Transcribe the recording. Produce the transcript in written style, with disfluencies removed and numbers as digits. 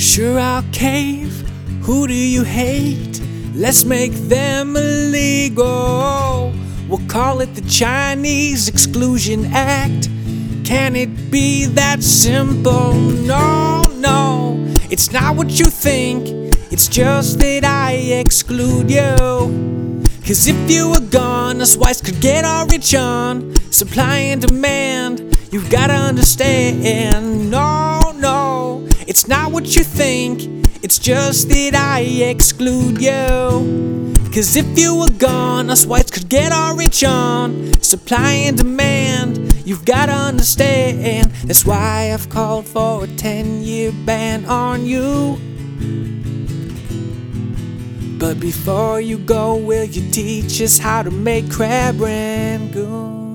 Sure, I'll cave. Who do you hate? Let's make them illegal. We'll call it the Chinese Exclusion Act. Can it be that simple? No, no, it's not what you think. It's just that I exclude you. 'Cause if you were gone, us whites could get all rich on supply and demand. You've gotta understand. No, no, it's not what you think. It's just that I exclude you. 'Cause if you were gone, us whites could get all rich on supply and demand. You've gotta understand. That's why I've called for a 10-year ban on you. But before you go, will you teach us how to make crab rangoon?